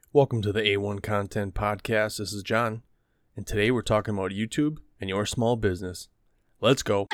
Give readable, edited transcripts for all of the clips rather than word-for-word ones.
Welcome to the A1 Content Podcast. This is John, and today we're talking about YouTube and your small business. Let's go.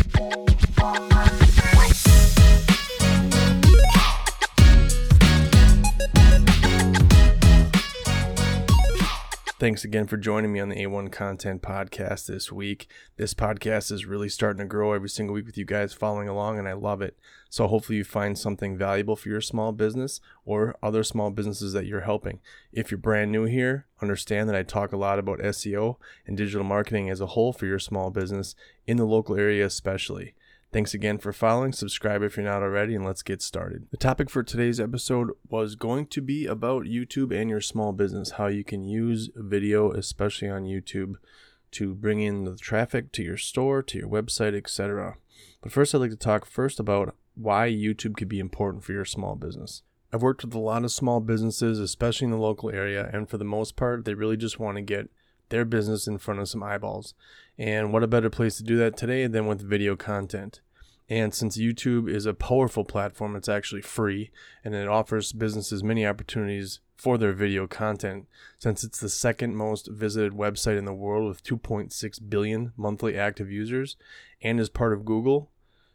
Thanks again for joining me on the A1 Content Podcast this week. This podcast is really starting to grow every single week with you guys following along, and I love it. So hopefully you find something valuable for your small business or other small businesses that you're helping. If you're brand new here, understand that I talk a lot about SEO and digital marketing as a whole for your small business in the local area especially. Thanks again for following. Subscribe if you're not already, and let's get started. The topic for today's episode was going to be about YouTube and your small business, how you can use video, especially on YouTube, to bring in the traffic to your store, to your website, etc. But first, I'd like to talk about why YouTube could be important for your small business. I've worked with a lot of small businesses, especially in the local area, and for the most part, they really just want to get their business in front of some eyeballs. And what a better place to do that today than with video content. And since YouTube is a powerful platform, it's actually free, and it offers businesses many opportunities for their video content. Since it's the second most visited website in the world with 2.6 billion monthly active users and is part of Google,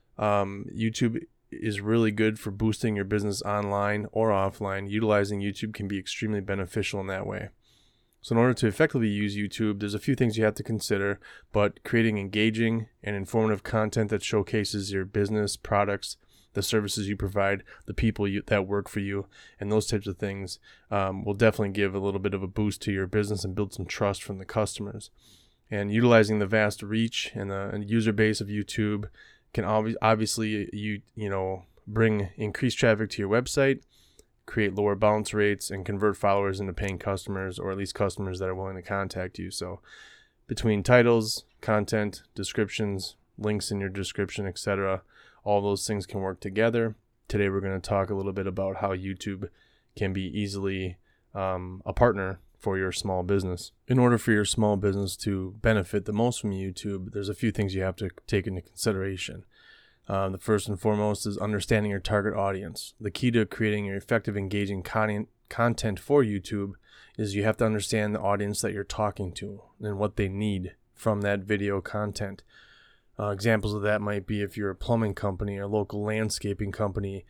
YouTube is really good for boosting your business online or offline. Utilizing YouTube can be extremely beneficial in that way. So in order to effectively use YouTube, there's a few things you have to consider, but creating engaging and informative content that showcases your business, products, the services you provide, the people that work for you, and those types of things will definitely give a little bit of a boost to your business and build some trust from the customers. And utilizing the vast reach and the user base of YouTube can obviously bring increased traffic to your website, create lower bounce rates, and convert followers into paying customers, or at least customers that are willing to contact you. So between titles, content, descriptions, links in your description, etc., all those things can work together. Today we're going to talk a little bit about how YouTube can be easily a partner for your small business. In order for your small business to benefit the most from YouTube, there's a few things you have to take into consideration. The first and foremost is understanding your target audience. The key to creating your effective, engaging content for YouTube is you have to understand the audience that you're talking to and what they need from that video content. Examples of that might be if you're a plumbing company or local landscaping company.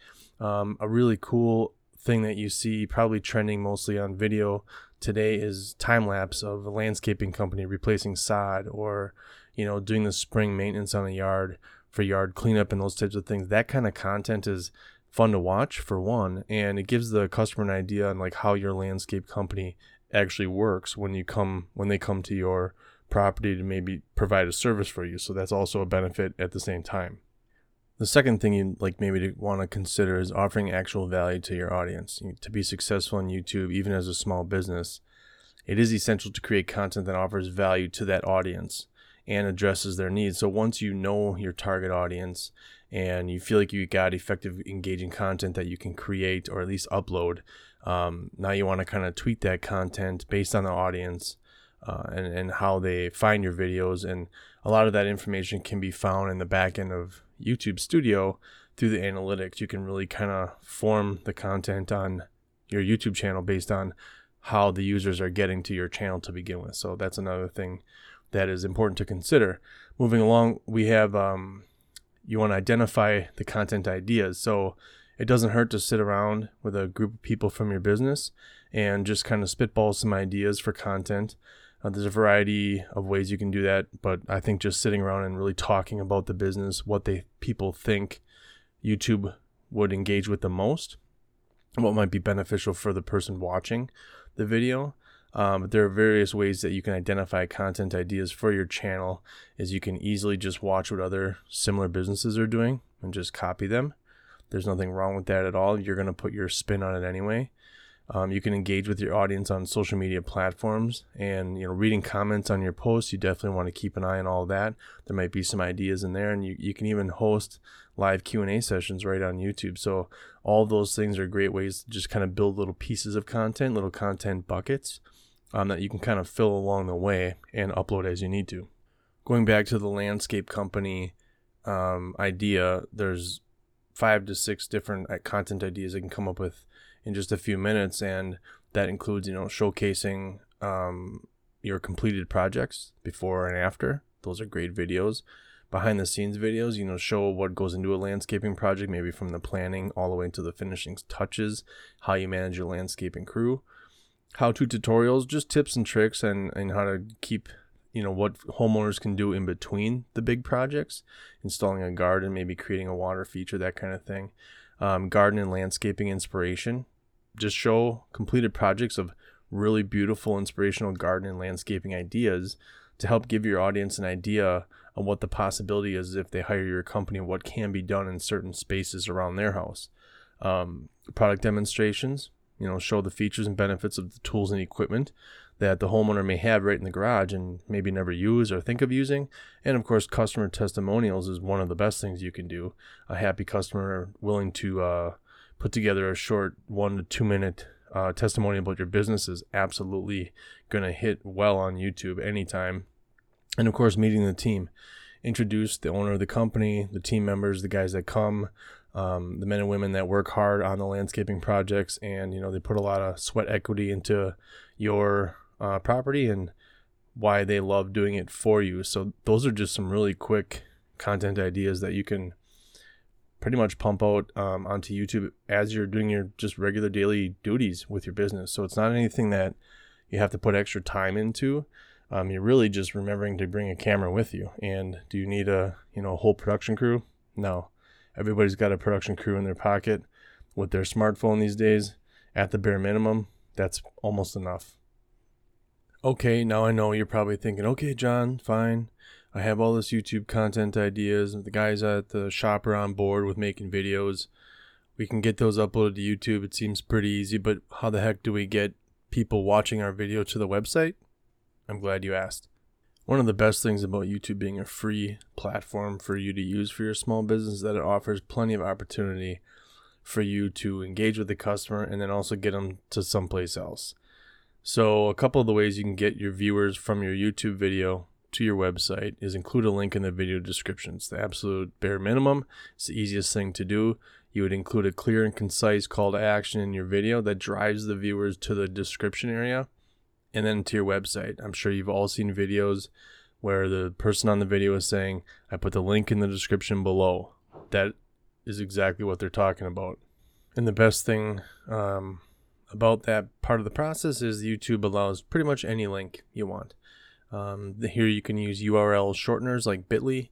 A really cool thing that you see probably trending mostly on video today is time-lapse of a landscaping company replacing sod or doing the spring maintenance on a yard for yard cleanup and those types of things. That kind of content is fun to watch, for one, and it gives the customer an idea on like how your landscape company actually works when they come to your property to maybe provide a service for you. So that's also a benefit at the same time. The second thing you'd maybe want to consider is offering actual value to your audience. To be successful on YouTube, even as a small business, it is essential to create content that offers value to that audience and addresses their needs. So once you know your target audience and you feel like you got effective, engaging content that you can create or at least upload, now you want to kind of tweak that content based on the audience and how they find your videos. And a lot of that information can be found in the back end of YouTube Studio through the analytics. You can really kind of form the content on your YouTube channel based on how the users are getting to your channel to begin with. So that's another thing that is important to consider. Moving along, we have you want to identify the content ideas. So it doesn't hurt to sit around with a group of people from your business and just kind of spitball some ideas for content. There's a variety of ways you can do that, but I think just sitting around and really talking about the business, what people think YouTube would engage with the most, what might be beneficial for the person watching the video. But there are various ways that you can identify content ideas for your channel. Is you can easily just watch what other similar businesses are doing and just copy them. There's nothing wrong with that at all. You're going to put your spin on it anyway. You can engage with your audience on social media platforms and, reading comments on your posts. You definitely want to keep an eye on all of that. There might be some ideas in there, and you can even host live Q&A sessions right on YouTube. So all those things are great ways to just kind of build little pieces of content, little content buckets that you can kind of fill along the way and upload as you need to. Going back to the landscape company idea, there's 5 to 6 different content ideas I can come up with in just a few minutes, and That includes, showcasing your completed projects before and after. Those are great videos. Behind the scenes videos, show what goes into a landscaping project, maybe from the planning all the way to the finishing touches, how you manage your landscaping crew. How-to tutorials, just tips and tricks and how to keep, what homeowners can do in between the big projects, installing a garden, maybe creating a water feature, that kind of thing. Garden and landscaping inspiration, just show completed projects of really beautiful, inspirational garden and landscaping ideas to help give your audience an idea of what the possibility is if they hire your company, what can be done in certain spaces around their house. Product demonstrations, show the features and benefits of the tools and equipment that the homeowner may have right in the garage and maybe never use or think of using. And of course, customer testimonials is one of the best things you can do. A happy customer willing to put together a short 1 to 2 minute testimonial about your business is absolutely going to hit well on YouTube anytime. And of course, meeting the team. Introduce the owner of the company, the team members, the guys that come, the men and women that work hard on the landscaping projects, and they put a lot of sweat equity into your property and why they love doing it for you. So those are just some really quick content ideas that you can pretty much pump out onto YouTube as you're doing your just regular daily duties with your business. So it's not anything that you have to put extra time into. You're really just remembering to bring a camera with you. And do you need a whole production crew? No. Everybody's got a production crew in their pocket with their smartphone these days. At the bare minimum, that's almost enough. Okay, now I know you're probably thinking, okay, John, fine. I have all this YouTube content ideas. The guys at the shop are on board with making videos. We can get those uploaded to YouTube. It seems pretty easy, but how the heck do we get people watching our video to the website? I'm glad you asked. One of the best things about YouTube being a free platform for you to use for your small business is that it offers plenty of opportunity for you to engage with the customer and then also get them to someplace else. So a couple of the ways you can get your viewers from your YouTube video to your website is include a link in the video description. It's the absolute bare minimum. It's the easiest thing to do. You would include a clear and concise call to action in your video that drives the viewers to the description area and then to your website. I'm sure you've all seen videos where the person on the video is saying, I put the link in the description below. That is exactly what they're talking about. And the best thing about that part of the process is YouTube allows pretty much any link you want. Here you can use URL shorteners like Bitly,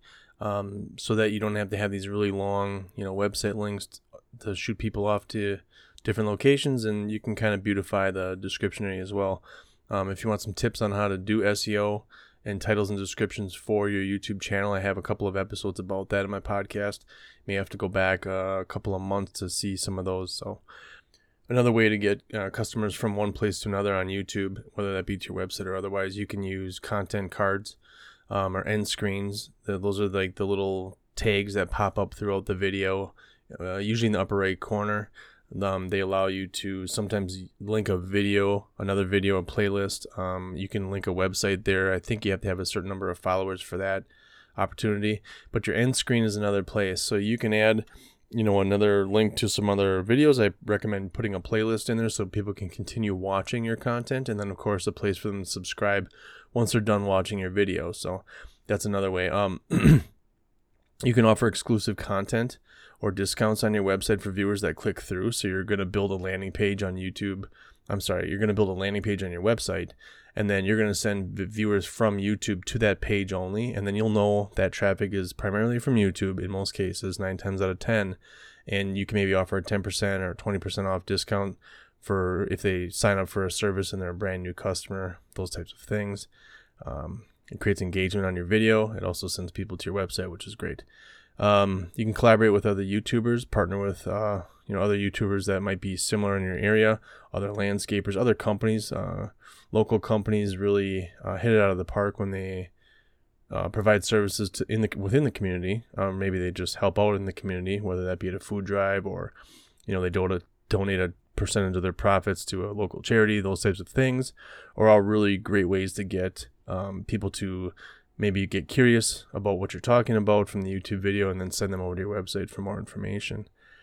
so that you don't have to have these really long, website links to shoot people off to different locations, and you can kind of beautify the description area as well. If you want some tips on how to do SEO and titles and descriptions for your YouTube channel, I have a couple of episodes about that in my podcast. You may have to go back a couple of months to see some of those. So another way to get customers from one place to another on YouTube, whether that be to your website or otherwise, you can use content cards or end screens. Those are like the little tags that pop up throughout the video, usually in the upper right corner. They allow you to sometimes link a video, another video, a playlist. You can link a website there. I think you have to have a certain number of followers for that opportunity. But your end screen is another place. So you can add, another link to some other videos. I recommend putting a playlist in there so people can continue watching your content. And then, of course, a place for them to subscribe once they're done watching your video. So that's another way. You can offer exclusive content or discounts on your website for viewers that click through. So you're going to build a landing page on YouTube. You're going to build a landing page on your website, and then you're going to send the viewers from YouTube to that page only. And then you'll know that traffic is primarily from YouTube in most cases, 9 times out of 10. And you can maybe offer a 10% or 20% off discount for if they sign up for a service and they're a brand new customer, those types of things. It creates engagement on your video. It also sends people to your website, which is great. You can collaborate with other YouTubers, partner with other YouTubers that might be similar in your area, other landscapers, other companies. Local companies really hit it out of the park when they provide services within the community. Maybe they just help out in the community, whether that be at a food drive or they donate a percentage of their profits to a local charity. Those types of things are all really great ways to get people to maybe get curious about what you're talking about from the YouTube video and then send them over to your website for more information.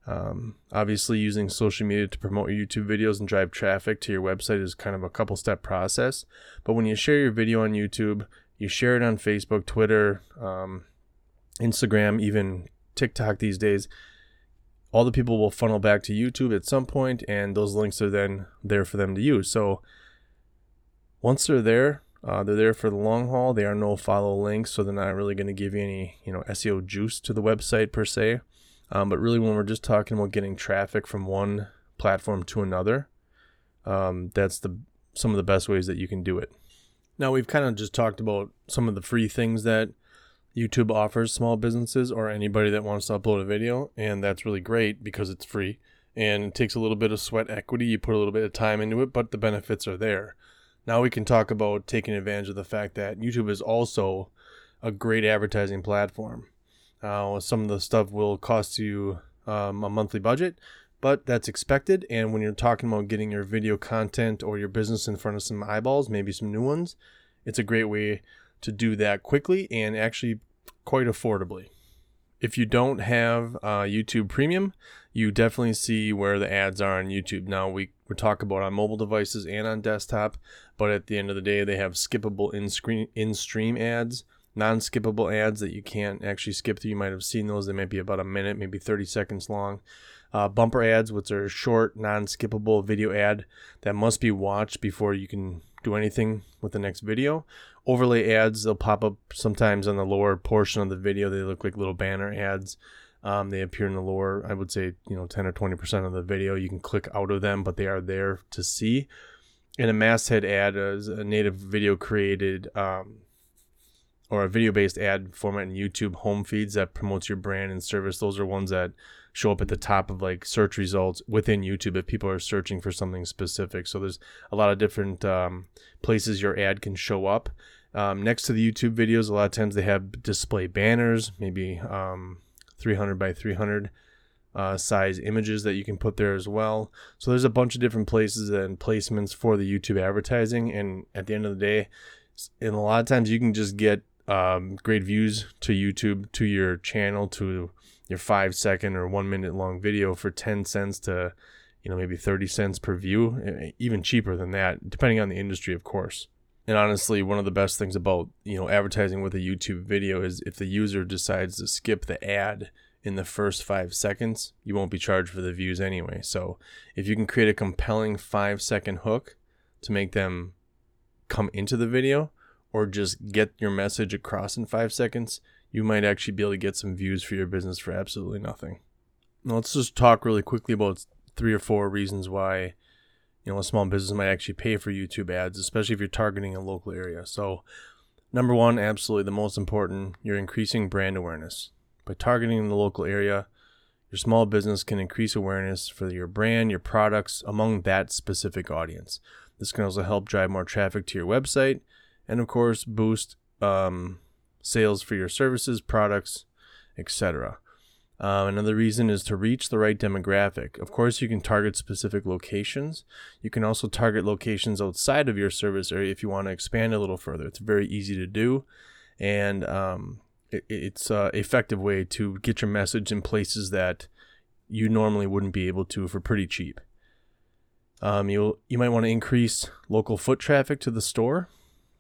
Obviously, using social media to promote your YouTube videos and drive traffic to your website is kind of a couple step process. But when you share your video on YouTube, you share it on Facebook, Twitter, Instagram, even TikTok these days, all the people will funnel back to YouTube at some point, and those links are then there for them to use. So once they're there for the long haul. They are no follow links, so they're not really going to give you any, SEO juice to the website per se. But really, when we're just talking about getting traffic from one platform to another, that's some of the best ways that you can do it. Now, we've kind of just talked about some of the free things that YouTube offers small businesses or anybody that wants to upload a video, and that's really great because it's free and it takes a little bit of sweat equity. You put a little bit of time into it, but the benefits are there. Now we can talk about taking advantage of the fact that YouTube is also a great advertising platform. Some of the stuff will cost you a monthly budget, but that's expected. And when you're talking about getting your video content or your business in front of some eyeballs, maybe some new ones, it's a great way to do that quickly and actually quite affordably. If you don't have YouTube Premium, you definitely see where the ads are on YouTube. Now we talk about on mobile devices and on desktop, but at the end of the day, they have skippable in-stream ads, non-skippable ads that you can't actually skip through. You might have seen those. They might be about a minute, maybe 30 seconds long. Bumper ads, which are short, non-skippable video ad that must be watched before you can do anything with the next video. Overlay ads, they'll pop up sometimes on the lower portion of the video. They look like little banner ads. They appear in the lower, I would say, 10 or 20% of the video. You can click out of them, but they are there to see. And a masthead ad is a native video created or a video-based ad format in YouTube home feeds that promotes your brand and service. Those are ones that show up at the top of like search results within YouTube if people are searching for something specific. So there's a lot of different places your ad can show up. Next to the YouTube videos, a lot of times they have display banners, maybe 300 by 300 size images that you can put there as well. So there's a bunch of different places and placements for the YouTube advertising. And at the end of the day, and a lot of times you can just get great views to YouTube, to your channel, to your 5-second or 1 minute long video for 10 cents to, maybe 30 cents per view, even cheaper than that, depending on the industry, of course. And honestly, one of the best things about, advertising with a YouTube video is if the user decides to skip the ad in the first 5 seconds, you won't be charged for the views anyway. So if you can create a compelling 5-second hook to make them come into the video or just get your message across in 5 seconds, you might actually be able to get some views for your business for absolutely nothing. Now let's just talk really quickly about 3 or 4 reasons why a small business might actually pay for YouTube ads, especially if you're targeting a local area. So number one, absolutely the most important, you're increasing brand awareness. By targeting the local area, your small business can increase awareness for your brand, your products among that specific audience. This can also help drive more traffic to your website and, of course, boost sales for your services, products, etc. Another reason is to reach the right demographic. Of course, you can target specific locations. You can also target locations outside of your service area if you want to expand a little further. It's very easy to do, and it's an effective way to get your message in places that you normally wouldn't be able to for pretty cheap. You might want to increase local foot traffic to the store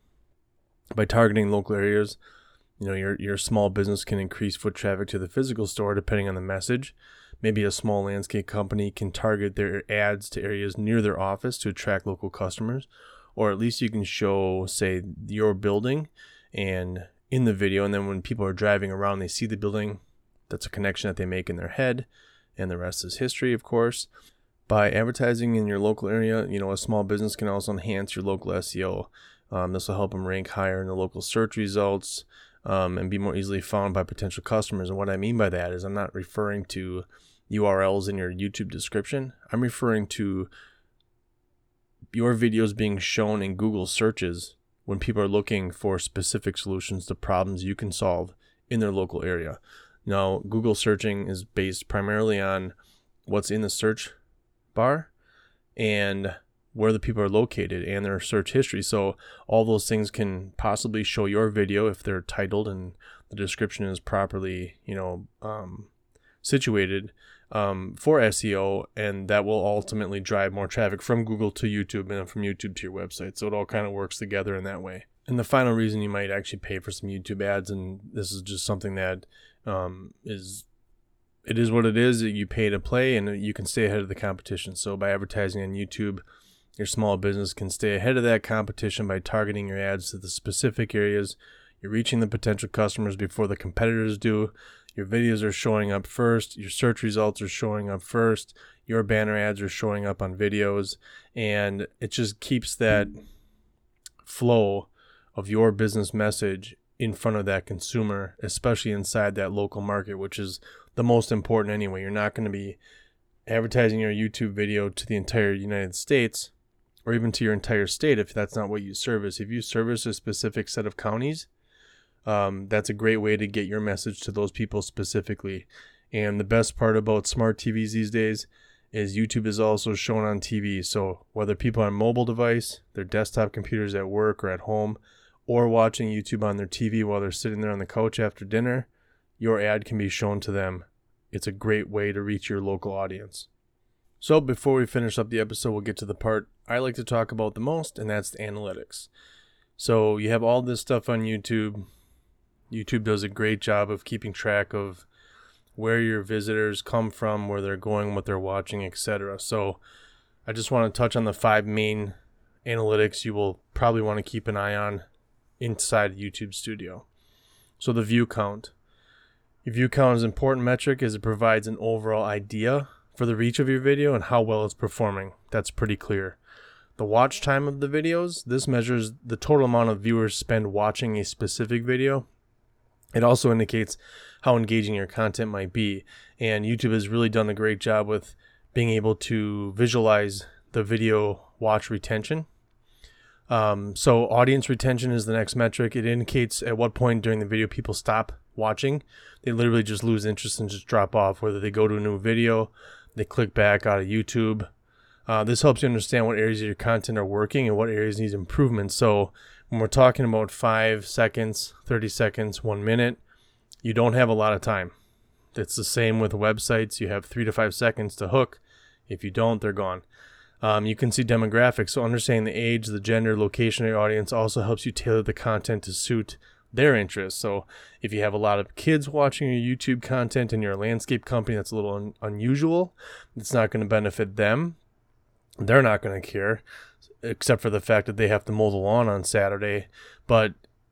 by targeting local areas. Your small business can increase foot traffic to the physical store depending on the message. Maybe a small landscape company can target their ads to areas near their office to attract local customers, or at least you can show, say, your building and in the video, and then when people are driving around, they see the building. That's a connection that they make in their head, and the rest is history, of course. By advertising in your local area, a small business can also enhance your local SEO. This will help them rank higher in the local search results, and be more easily found by potential customers. And what I mean by that is I'm not referring to URLs in your YouTube description. I'm referring to your videos being shown in Google searches when people are looking for specific solutions to problems you can solve in their local area. Now, Google searching is based primarily on what's in the search bar and where the people are located and their search history. So all those things can possibly show your video if they're titled and the description is properly, situated for SEO, and that will ultimately drive more traffic from Google to YouTube and then from YouTube to your website. So it all kind of works together in that way. And the final reason you might actually pay for some YouTube ads, and this is just something that it is what it is. You pay to play, and you can stay ahead of the competition. So by advertising on YouTube, your small business can stay ahead of that competition by targeting your ads to the specific areas. You're reaching the potential customers before the competitors do. Your videos are showing up first. Your search results are showing up first. Your banner ads are showing up on videos. And it just keeps that flow of your business message in front of that consumer, especially inside that local market, which is the most important anyway. You're not going to be advertising your YouTube video to the entire United States or even to your entire state if that's not what you service. If you service a specific set of counties, that's a great way to get your message to those people specifically. And the best part about smart TVs these days is YouTube is also shown on TV. So whether people on mobile device, their desktop computers at work or at home, or watching YouTube on their TV while they're sitting there on the couch after dinner, your ad can be shown to them. It's a great way to reach your local audience. So before we finish up the episode, we'll get to the part I like to talk about the most, and that's the analytics. So you have all this stuff on YouTube. YouTube does a great job of keeping track of where your visitors come from, where they're going, what they're watching, etc. So I just want to touch on the 5 main analytics you will probably want to keep an eye on inside YouTube Studio. So the view count. Your view count is an important metric as it provides an overall idea for the reach of your video and how well it's performing. That's pretty clear. The watch time of the videos. This measures the total amount of viewers spend watching a specific video. It also indicates how engaging your content might be. And YouTube has really done a great job with being able to visualize the video watch retention. So audience retention is the next metric. It indicates at what point during the video people stop watching. They literally just lose interest and just drop off, whether they go to a new video, they click back out of YouTube. This helps you understand what areas of your content are working and what areas need improvement. So when we're talking about 5 seconds, 30 seconds, 1 minute, you don't have a lot of time. It's the same with websites. You have 3 to 5 seconds to hook. If you don't, they're gone. You can see demographics. So understanding the age, the gender, location of your audience also helps you tailor the content to suit their interests. So if you have a lot of kids watching your YouTube content and you're a landscape company, that's a little unusual. It's not going to benefit them. They're not going to care, except for the fact that they have to mow the lawn on Saturday. But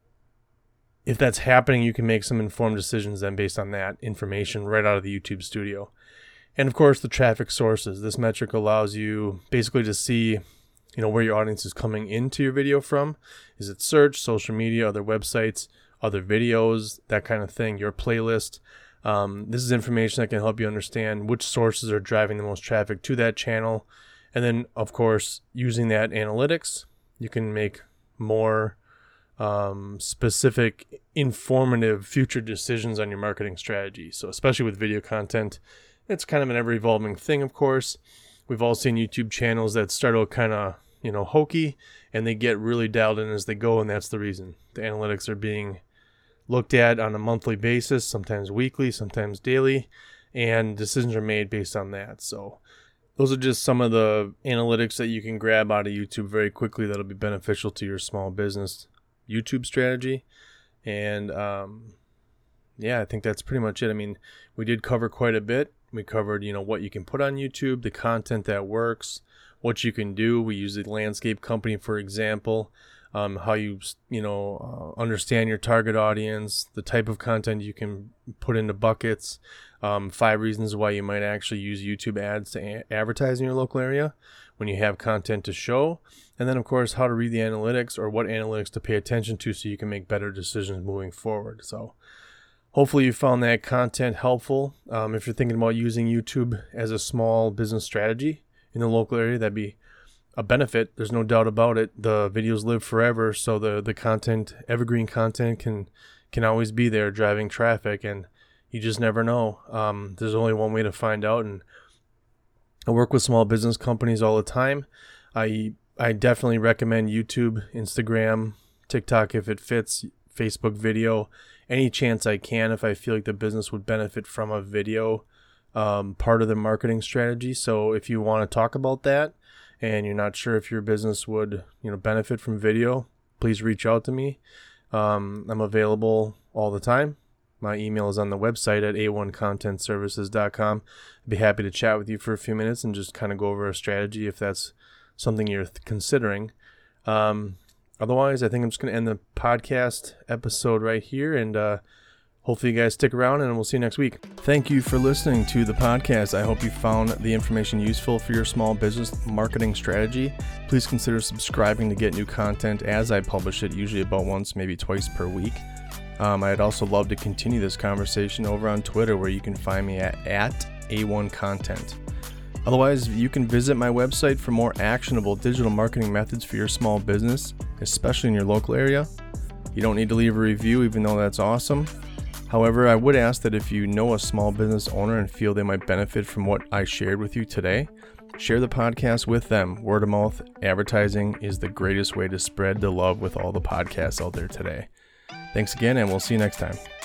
if that's happening, you can make some informed decisions then based on that information right out of the YouTube Studio. And of course, the traffic sources. This metric allows you basically to see, where your audience is coming into your video from. Is it search, social media, other websites, other videos, that kind of thing, your playlist. This is information that can help you understand which sources are driving the most traffic to that channel. And then, of course, using that analytics, you can make more specific, informative future decisions on your marketing strategy. So especially with video content, it's kind of an ever-evolving thing, of course. We've all seen YouTube channels that start out kind of, hokey, and they get really dialed in as they go, and that's the reason. The analytics are being looked at on a monthly basis, sometimes weekly, sometimes daily, and decisions are made based on that. So those are just some of the analytics that you can grab out of YouTube very quickly that'll be beneficial to your small business YouTube strategy. And I think that's pretty much it. I mean, we did cover quite a bit. We covered, what you can put on YouTube, the content that works, what you can do. We use the landscape company, for example, how you, understand your target audience, the type of content you can put into buckets, 5 reasons why you might actually use YouTube ads to advertise in your local area when you have content to show. And then, of course, how to read the analytics or what analytics to pay attention to so you can make better decisions moving forward. So hopefully you found that content helpful. If you're thinking about using YouTube as a small business strategy in the local area, that'd be a benefit. There's no doubt about it. The videos live forever, so the content, evergreen content, can always be there driving traffic, and you just never know. There's only one way to find out, and I work with small business companies all the time. I definitely recommend YouTube, Instagram, TikTok if it fits, Facebook video, any chance I can if I feel like the business would benefit from a video part of the marketing strategy. So if you want to talk about that and you're not sure if your business would, benefit from video, please reach out to me. I'm available all the time. My email is on the website at a1contentservices.com. I'd be happy to chat with you for a few minutes and just kind of go over a strategy if that's something you're considering. Otherwise, I think I'm just going to end the podcast episode right here, and hopefully you guys stick around, and we'll see you next week. Thank you for listening to the podcast. I hope you found the information useful for your small business marketing strategy. Please consider subscribing to get new content as I publish it, usually about once, maybe twice per week. I'd also love to continue this conversation over on Twitter, where you can find me at A1Content. Otherwise, you can visit my website for more actionable digital marketing methods for your small business, especially in your local area. You don't need to leave a review, even though that's awesome. However, I would ask that if you know a small business owner and feel they might benefit from what I shared with you today, share the podcast with them. Word of mouth advertising is the greatest way to spread the love with all the podcasts out there today. Thanks again, and we'll see you next time.